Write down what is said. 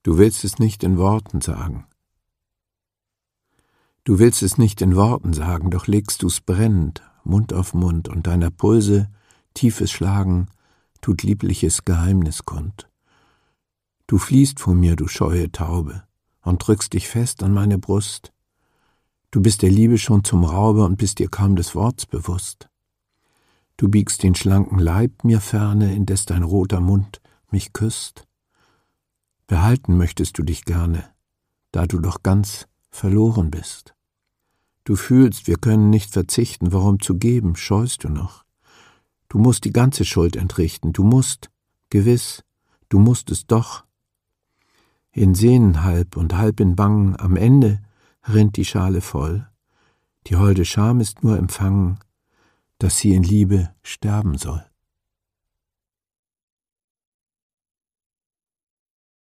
Du willst es nicht in Worten sagen. Du willst es nicht in Worten sagen, doch legst du's brennend, Mund auf Mund, und deiner Pulse tiefes Schlagen tut liebliches Geheimnis kund. Du fliehst vor mir, du scheue Taube, und drückst dich fest an meine Brust. Du bist der Liebe schon zum Raube und bist dir kaum des Worts bewusst. Du biegst den schlanken Leib mir ferne, indes dein roter Mund mich küsst. Behalten möchtest du dich gerne, da du doch ganz verloren bist. Du fühlst, wir können nicht verzichten, warum zu geben, scheust du noch. Du musst die ganze Schuld entrichten, du musst, gewiss, du musst es doch. In Sehnen halb und halb in Bangen, am Ende rinnt die Schale voll. Die holde Scham ist nur empfangen, dass sie in Liebe sterben soll.